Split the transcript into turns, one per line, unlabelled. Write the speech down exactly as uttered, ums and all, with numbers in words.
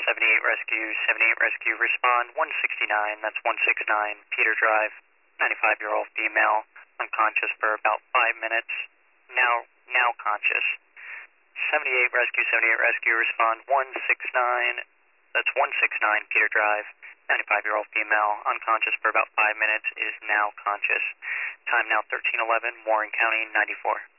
seventy-eight Rescue, seventy-eight Rescue, respond one sixty-nine, that's one sixty-nine, Peter Drive, ninety-five-year-old female, unconscious for about five minutes, now, now conscious. seventy-eight Rescue, seventy-eight Rescue, respond one sixty-nine, that's one sixty-nine, Peter Drive, ninety-five-year-old female, unconscious for about five minutes, is now conscious. Time now thirteen eleven, Warren County, ninety-four.